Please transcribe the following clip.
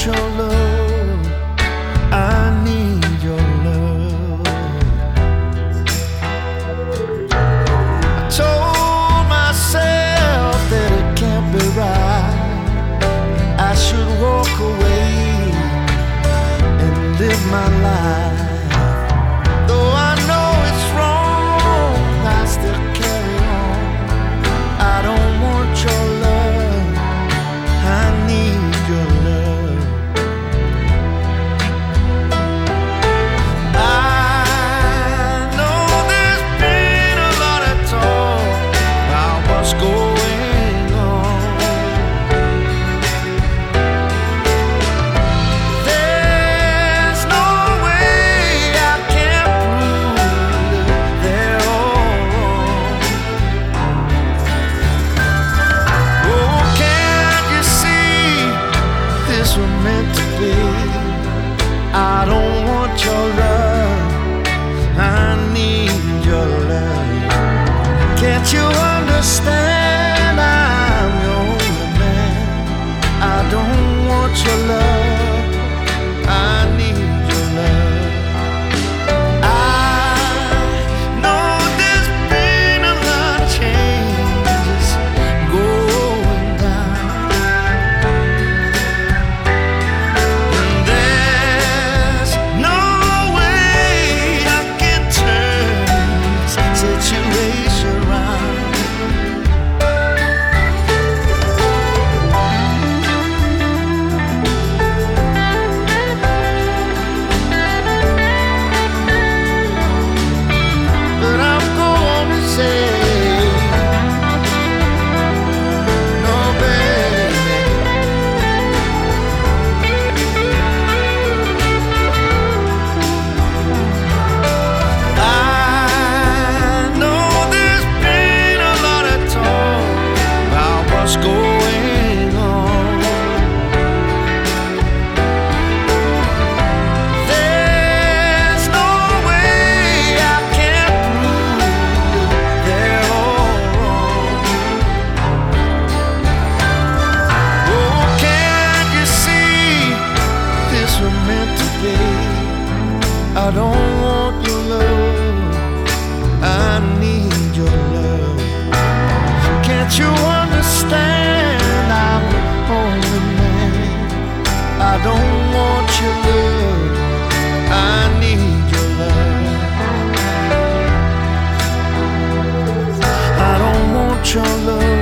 your love, I need your love. I told myself that it can't be right. I should walk away and live my life. Though I know it's wrong, I still carry on. I don't want your love, I need your love. I know there's been a lot of talk about what's going on. There's no way I can prove they're all wrong. Oh, can't you see this was meant to be? I don't want your love, I need your love. Can't you understand I'm your only man? I don't want your love, I need your love. I know there's been a lot of changes going down. There's no way I can turn this situation around. But I'm going to say, no, baby. I know there's been a lot of talk about what's going on. There's no way I can prove they're all wrong. Oh, can't you see this was meant to be? I don't want your love, I need your love. Can't you understand I'm the only man? I don't want your love, I need your love. I don't want your love.